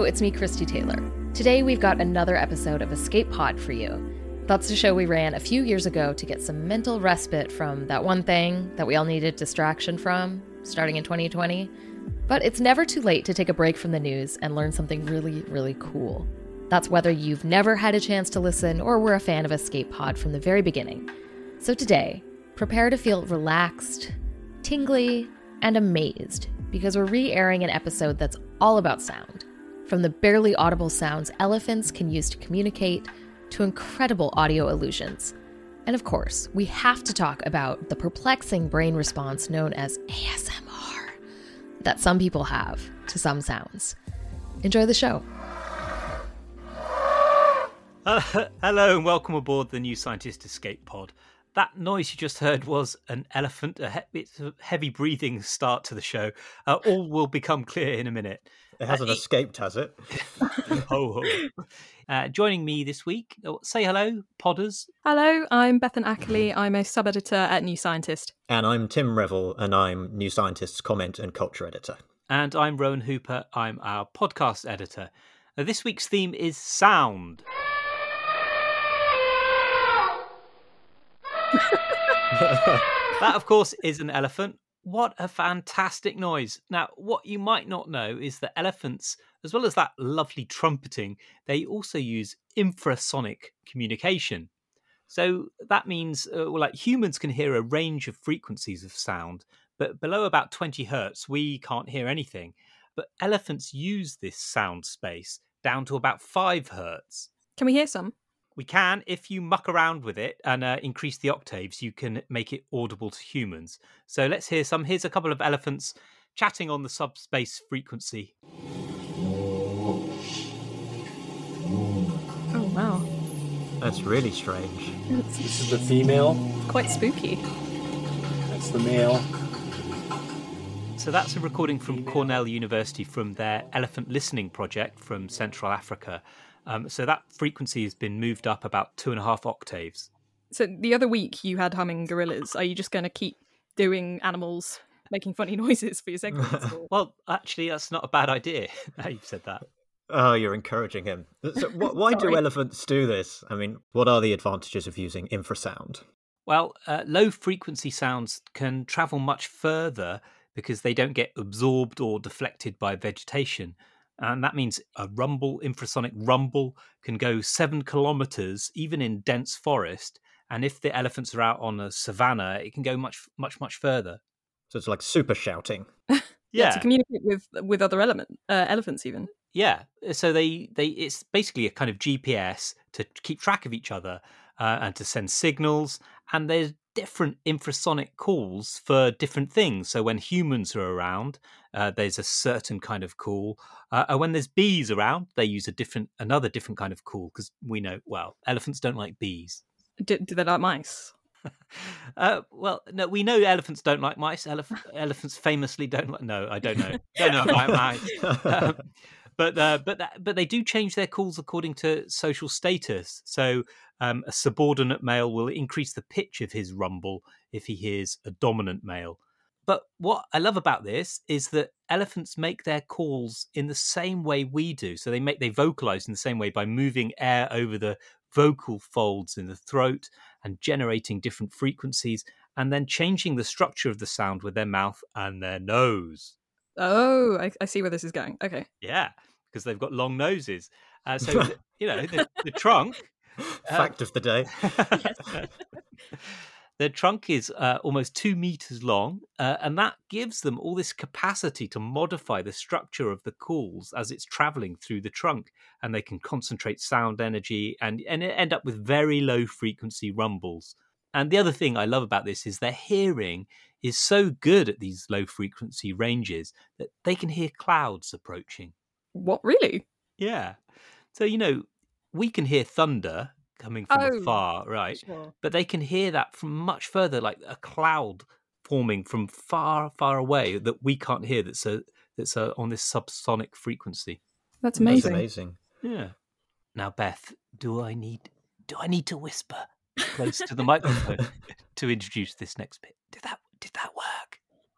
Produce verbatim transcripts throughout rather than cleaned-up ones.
it's me, Christy Taylor. Today we've got another episode of Escape Pod for you. That's a show we ran a few years ago to get some mental respite from that one thing that we all needed distraction from, starting in twenty twenty. But it's never too late to take a break from the news and learn something really, really cool. That's whether you've never had a chance to listen or were a fan of Escape Pod from the very beginning. So today, prepare to feel relaxed, tingly, and amazed, because we're re-airing an episode that's all about sound. From the barely audible sounds elephants can use to communicate, to incredible audio illusions. And of course, we have to talk about the perplexing brain response known as A S M R that some people have to some sounds. Enjoy the show. Uh, hello and welcome aboard the New Scientist Escape Pod. That noise you just heard was an elephant. A he- it's a heavy breathing start to the show. Uh, all will become clear in a minute. It hasn't uh, escaped, has it? ho, ho. Uh, joining me this week, oh, say hello, Podders. Hello, I'm Bethan Ackley. I'm a sub-editor at New Scientist. And I'm Tim Revel, and I'm New Scientist's comment and culture editor. And I'm Rowan Hooper. I'm our podcast editor. Uh, this week's theme is sound. That, of course, is an elephant. What a fantastic noise. Now, what you might not know is that elephants, as well as that lovely trumpeting, they also use infrasonic communication. So that means, uh, well, like humans can hear a range of frequencies of sound, but below about twenty hertz, we can't hear anything. But elephants use this sound space down to about five hertz. Can we hear some? We can, if you muck around with it and uh, increase the octaves, you can make it audible to humans. So let's hear some. Here's a couple of elephants chatting on the subspace frequency. Oh, wow. That's really strange. This is the female. Quite spooky. That's the male. So that's a recording from Cornell University from their Elephant Listening Project from Central Africa. Um, so that frequency has been moved up about two and a half octaves. So the other week you had humming gorillas. Are you just going to keep doing animals making funny noises for your segments? Or... Well, actually, that's not a bad idea. Now you've said that. Oh, you're encouraging him. So wh- why do elephants do this? I mean, what are the advantages of using infrasound? Well, uh, low frequency sounds can travel much further because they don't get absorbed or deflected by vegetation. And that means a rumble, infrasonic rumble, can go seven kilometers, even in dense forest. And if the elephants are out on a savanna, it can go much, much, much further. So it's like super shouting. yeah. yeah, to communicate with with other element uh, elephants, even. Yeah, so they, they it's basically a kind of G P S to keep track of each other uh, and to send signals. And there's different infrasonic calls for different things. So when humans are around, uh, there's a certain kind of call. Uh, and when there's bees around, they use a different, another different kind of call because we know, well, elephants don't like bees. Do, do they like mice? uh, well, no, we know elephants don't like mice. Elef- elephants famously don't like. No, I don't know. Don't know about mice. Um, But uh, but that, but they do change their calls according to social status. So um, a subordinate male will increase the pitch of his rumble if he hears a dominant male. But what I love about this is that elephants make their calls in the same way we do. So they make they vocalize in the same way by moving air over the vocal folds in the throat and generating different frequencies, and then changing the structure of the sound with their mouth and their nose. Oh, I, I see where this is going. Okay. Yeah, because they've got long noses. Uh, so, the, you know, the, the trunk... Fact uh, of the day. The trunk is uh, almost two meters long, uh, and that gives them all this capacity to modify the structure of the calls as it's traveling through the trunk, and they can concentrate sound energy and, and end up with very low frequency rumbles. And the other thing I love about this is their hearing is so good at these low frequency ranges that they can hear clouds approaching. What, really? Yeah. So, you know, we can hear thunder coming from oh, afar, right? Sure. But they can hear that from much further, like a cloud forming from far, far away that we can't hear. That's a, that's a, on this subsonic frequency. That's amazing. That's amazing. Yeah. Now, Beth, do I need do I need to whisper close to the microphone to introduce this next bit? Did that did that work?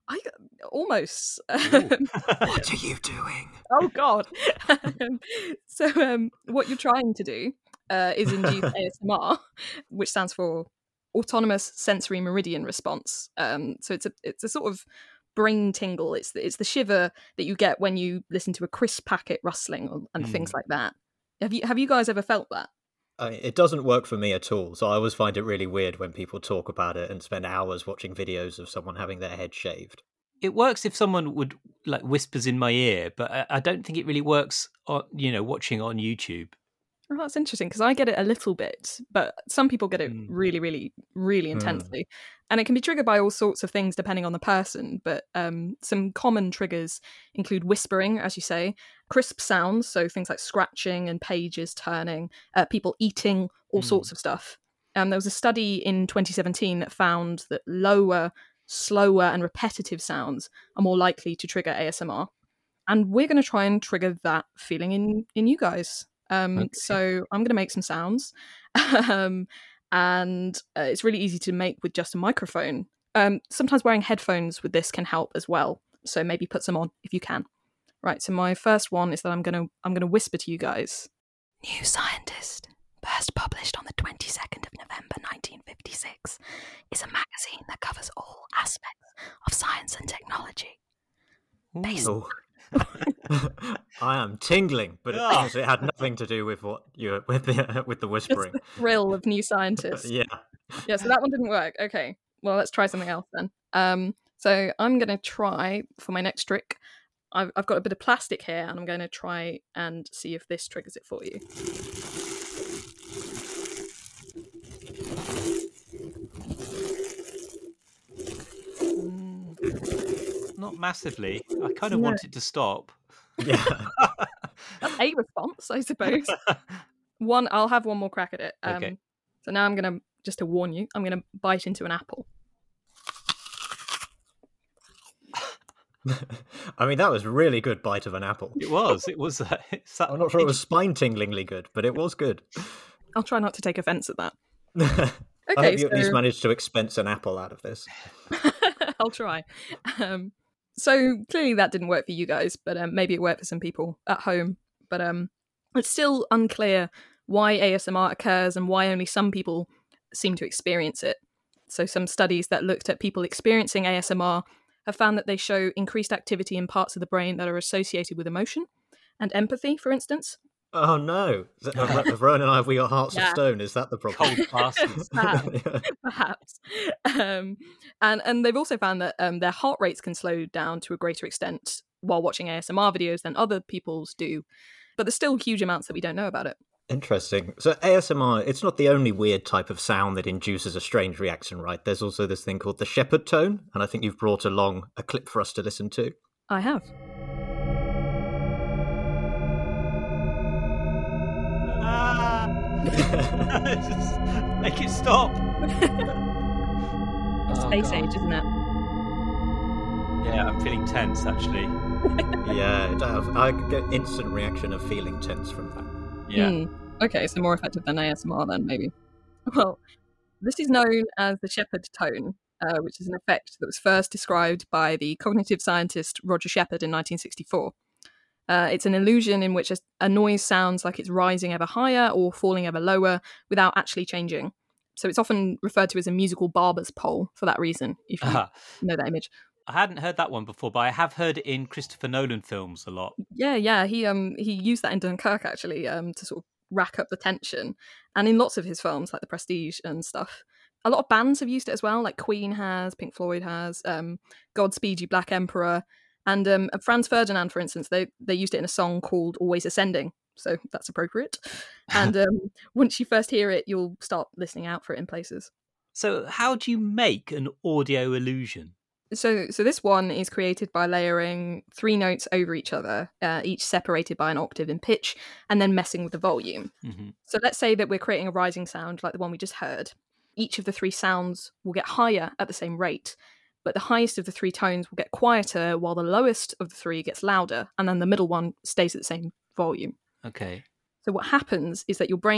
I almost. What are you doing? Oh God! um, so um, what you're trying to do uh, is induce A S M R, which stands for Autonomous Sensory Meridian Response. Um, so it's a it's a sort of brain tingle. It's the, it's the shiver that you get when you listen to a crisp packet rustling or, and mm. things like that. Have you have you guys ever felt that? I mean, it doesn't work for me at all, so I always find it really weird when people talk about it and spend hours watching videos of someone having their head shaved. It works if someone would like whispers in my ear, but I, I don't think it really works on, you know, watching on YouTube. Oh, that's interesting because I get it a little bit, but some people get it mm. really, really, really intensely. Mm. And it can be triggered by all sorts of things depending on the person. But um, some common triggers include whispering, as you say, crisp sounds, so things like scratching and pages turning, uh, people eating, all mm. sorts of stuff. Um, there was a study in twenty seventeen that found that lower, slower and repetitive sounds are more likely to trigger A S M R. And we're going to try and trigger that feeling in, in you guys. Um, okay. So I'm going to make some sounds, um, and uh, it's really easy to make with just a microphone. Um, sometimes wearing headphones with this can help as well. So maybe put some on if you can. Right. So my first one is that I'm going to I'm going to whisper to you guys. New Scientist, first published on the twenty-second of November nineteen fifty-six, is a magazine that covers all aspects of science and technology. Based oh. I am tingling, but oh. it, it had nothing to do with what you with the with the whispering. Just the thrill of New Scientist. yeah, yeah. So that one didn't work. Okay, well let's try something else then. Um, so I'm going to try for my next trick. I've I've got a bit of plastic here, and I'm going to try and see if this triggers it for you. Not massively. I kind of no. want it to stop. Yeah. That's a response, I suppose. One, I'll have one more crack at it. Um, okay. So now I'm going to, just to warn you, I'm going to bite into an apple. I mean, that was a really good bite of an apple. It was. It was. Uh, that... I'm not sure it was spine-tinglingly good, but it was good. I'll try not to take offence at that. Okay, I hope you so... at least managed to expense an apple out of this. I'll try. Um, so clearly that didn't work for you guys, but um, maybe it worked for some people at home. But um, it's still unclear why A S M R occurs and why only some people seem to experience it. So some studies that looked at people experiencing A S M R have found that they show increased activity in parts of the brain that are associated with emotion and empathy, for instance. Oh no! Rowan and I, have we got hearts yeah. of stone? Is that the problem? Cold bastards. Perhaps. Perhaps. Um, and and they've also found that um, their heart rates can slow down to a greater extent while watching A S M R videos than other people's do. But there's still huge amounts that we don't know about it. Interesting. So A S M R, it's not the only weird type of sound that induces a strange reaction, right? There's also this thing called the shepherd tone, and I think you've brought along a clip for us to listen to. I have. Just make it stop. Space oh, age, isn't it? Yeah, I'm feeling tense actually. Yeah, I get instant reaction of feeling tense from that. Yeah. Mm. Okay, so more effective than A S M R then, maybe. Well, this is known as the shepherd tone, uh, which is an effect that was first described by the cognitive scientist Roger Shepard in nineteen sixty-four. Uh, it's an illusion in which a, a noise sounds like it's rising ever higher or falling ever lower without actually changing. So it's often referred to as a musical barber's pole for that reason, if you uh-huh. know that image. I hadn't heard that one before, but I have heard it in Christopher Nolan films a lot. Yeah, yeah. He um he used that in Dunkirk, actually, um to sort of rack up the tension. And in lots of his films, like The Prestige and stuff. A lot of bands have used it as well, like Queen has, Pink Floyd has, um, Godspeed You Black Emperor. And um, Franz Ferdinand, for instance, they, they used it in a song called Always Ascending. So that's appropriate. And um, once you first hear it, you'll start listening out for it in places. So how do you make an audio illusion? So so this one is created by layering three notes over each other, uh, each separated by an octave in pitch, and then messing with the volume. Mm-hmm. So let's say that we're creating a rising sound like the one we just heard. Each of the three sounds will get higher at the same rate. But the highest of the three tones will get quieter while the lowest of the three gets louder, and then the middle one stays at the same volume. Okay. So what happens is that your brain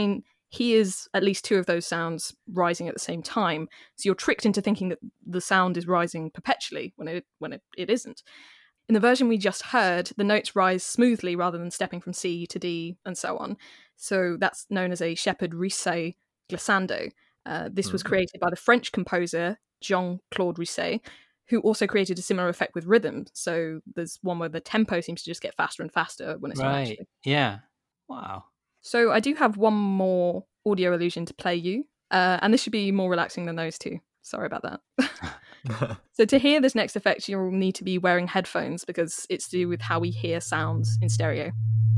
hears at least two of those sounds rising at the same time. So you're tricked into thinking that the sound is rising perpetually when it when it, it isn't. In the version we just heard, the notes rise smoothly rather than stepping from C to D and so on. So that's known as a Shepard Risset glissando. Uh, this was created by the French composer Jean-Claude Risset, who also created a similar effect with rhythm. So there's one where the tempo seems to just get faster and faster when it's not Right. actually. Yeah. Wow. So I do have one more audio illusion to play you, uh, and this should be more relaxing than those two. Sorry about that. So to hear this next effect, you'll need to be wearing headphones because it's to do with how we hear sounds in stereo.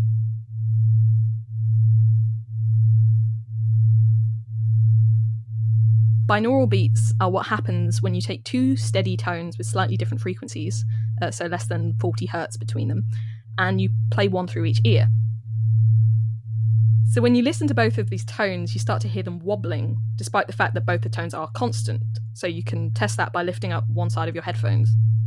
Binaural beats are what happens when you take two steady tones with slightly different frequencies, uh, so less than forty hertz between them, and you play one through each ear. So when you listen to both of these tones, you start to hear them wobbling, despite the fact that both the tones are constant. So you can test that by lifting up one side of your headphones.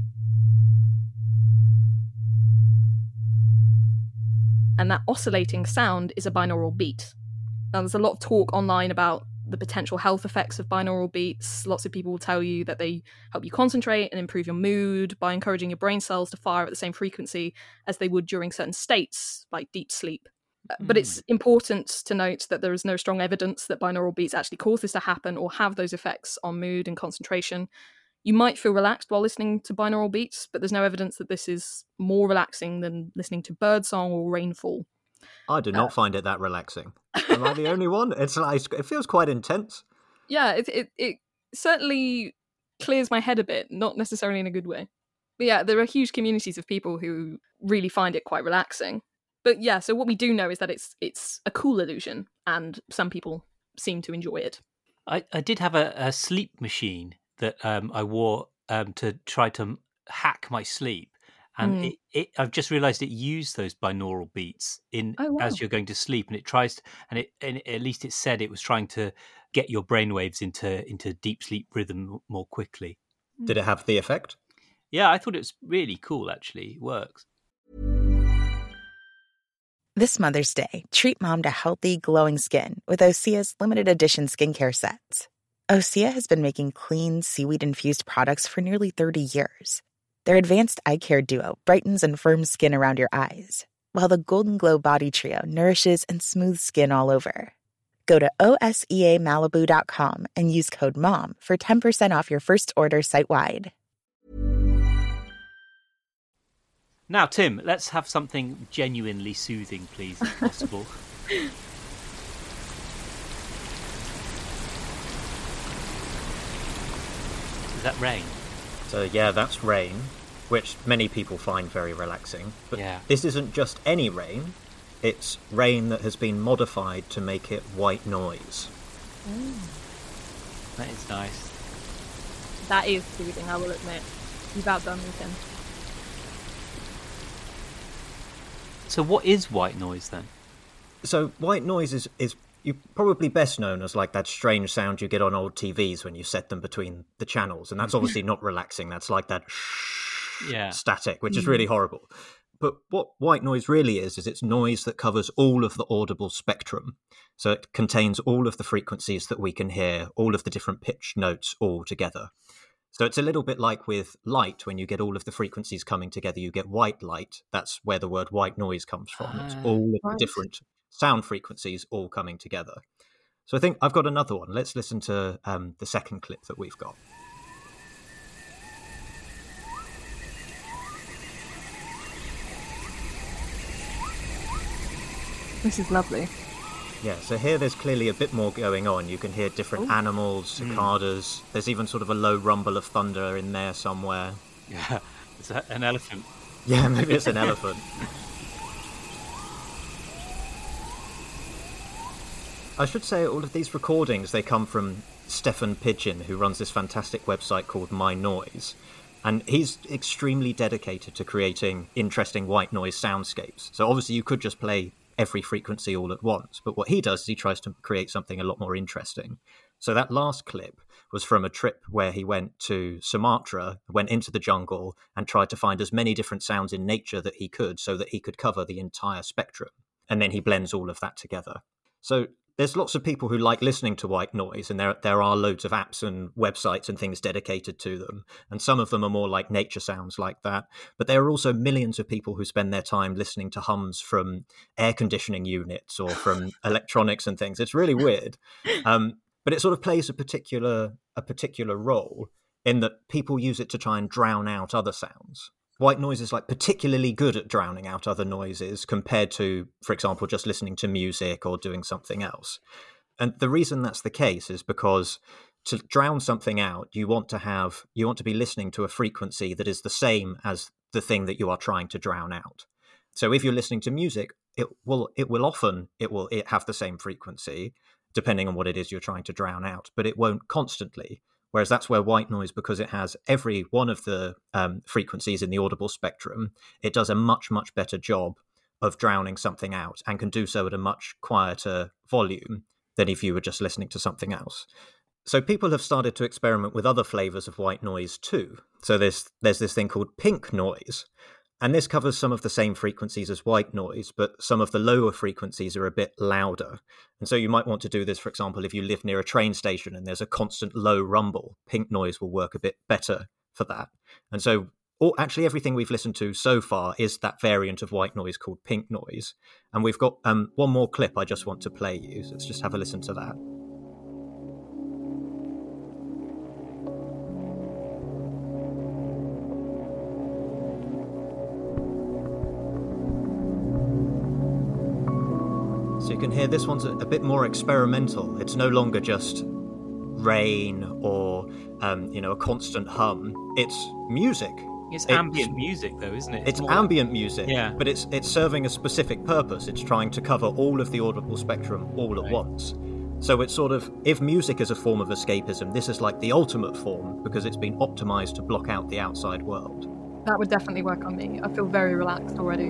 And that oscillating sound is a binaural beat. Now, there's a lot of talk online about the potential health effects of binaural beats. Lots of people will tell you that they help you concentrate and improve your mood by encouraging your brain cells to fire at the same frequency as they would during certain states, like deep sleep. But it's important to note that there is no strong evidence that binaural beats actually cause this to happen or have those effects on mood and concentration. You might feel relaxed while listening to binaural beats, but there's no evidence that this is more relaxing than listening to birdsong or rainfall. I do not uh, find it that relaxing. Am I the only one? It's like, it feels quite intense. Yeah, it, it it certainly clears my head a bit, not necessarily in a good way. But yeah, there are huge communities of people who really find it quite relaxing. But yeah, so what we do know is that it's it's a cool illusion, and some people seem to enjoy it. I, I did have a, a sleep machine that um, I wore um, to try to hack my sleep. And mm. it, it, I've just realised it used those binaural beats in oh, wow. as you're going to sleep, and it tries to, and it and at least it said it was trying to get your brainwaves into into deep sleep rhythm more quickly. Did it have the effect? Yeah, I thought it was really cool. Actually, it works. This Mother's Day, treat mom to healthy, glowing skin with Osea's limited edition skincare sets. Osea has been making clean, seaweed-infused products for nearly thirty years. Their advanced eye care duo brightens and firms skin around your eyes, while the Golden Glow Body Trio nourishes and smooths skin all over. Go to O S E A Malibu dot com and use code MOM for ten percent off your first order site-wide. Now, Tim, let's have something genuinely soothing, please, if possible. Is that rain? So yeah, that's rain, which many people find very relaxing. But yeah. This isn't just any rain. It's rain that has been modified to make it white noise. Mm. That is nice. That is soothing, I will admit. You've outdone me, Tim. So what is white noise then? So white noise is, is you probably best known as like that strange sound you get on old T Vs when you set them between the channels. And that's obviously not relaxing. That's like that shh yeah. static, which is really horrible. But what white noise really is, is it's noise that covers all of the audible spectrum. So it contains all of the frequencies that we can hear, all of the different pitch notes all together. So it's a little bit like with light, when you get all of the frequencies coming together, you get white light. That's where the word white noise comes from. It's all of the different sound frequencies all coming together. So I think I've got another one. Let's listen to um, the second clip that we've got. This is lovely. Yeah, so here there's clearly a bit more going on. You can hear different Ooh. animals, cicadas. Mm. There's even sort of a low rumble of thunder in there somewhere. Yeah, it's a, an elephant. Yeah, maybe it's an elephant. I should say all of these recordings, they come from Stefan Pidgeon, who runs this fantastic website called My Noise. And he's extremely dedicated to creating interesting white noise soundscapes. So obviously you could just play every frequency all at once. But what he does is he tries to create something a lot more interesting. So that last clip was from a trip where he went to Sumatra, went into the jungle and tried to find as many different sounds in nature that he could so that he could cover the entire spectrum. And then he blends all of that together. So there's lots of people who like listening to white noise, and there there are loads of apps and websites and things dedicated to them. And some of them are more like nature sounds like that. But there are also millions of people who spend their time listening to hums from air conditioning units or from electronics and things. It's really weird. Um, but it sort of plays a particular a particular role in that people use it to try and drown out other sounds. White noise is like particularly good at drowning out other noises compared to, for example, just listening to music or doing something else. And the reason that's the case is because to drown something out, you want to have, you want to be listening to a frequency that is the same as the thing that you are trying to drown out. So if you're listening to music, it will, it will often, it will it have the same frequency, depending on what it is you're trying to drown out, but it won't constantly. Whereas that's where white noise, because it has every one of the um, frequencies in the audible spectrum, it does a much, much better job of drowning something out and can do so at a much quieter volume than if you were just listening to something else. So people have started to experiment with other flavors of white noise too. So there's there's this thing called pink noise. And this covers some of the same frequencies as white noise, but some of the lower frequencies are a bit louder. And so you might want to do this, for example, if you live near a train station and there's a constant low rumble. Pink noise will work a bit better for that. And so all, actually everything we've listened to so far is that variant of white noise called pink noise. And we've got um, one more clip I just want to play you. So let's just have a listen to that. So you can hear this one's a bit more experimental. It's no longer just rain or, um, you know, a constant hum. It's music. It's, it's ambient music, though, isn't it? It's, it's more... ambient music, yeah. But it's it's serving a specific purpose. It's trying to cover all of the audible spectrum all at right. once. So it's sort of, if music is a form of escapism, this is like the ultimate form because it's been optimized to block out the outside world. That would definitely work on me. I feel very relaxed already.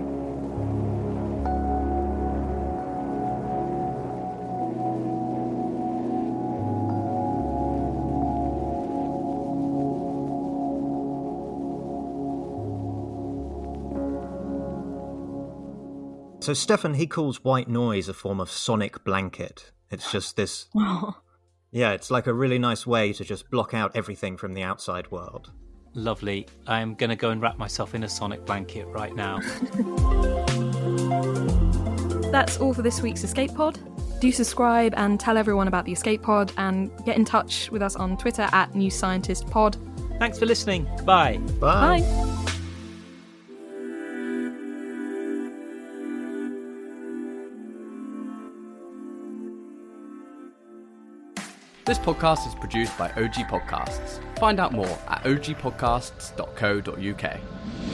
So Stefan, he calls white noise a form of sonic blanket. It's just this... Oh. Yeah, it's like a really nice way to just block out everything from the outside world. Lovely. I'm going to go and wrap myself in a sonic blanket right now. That's all for this week's Escape Pod. Do subscribe and tell everyone about the Escape Pod and get in touch with us on Twitter at New Scientist Pod. Thanks for listening. Bye. Bye. Bye. This podcast is produced by O G Podcasts. Find out more at o g podcasts dot co dot u k.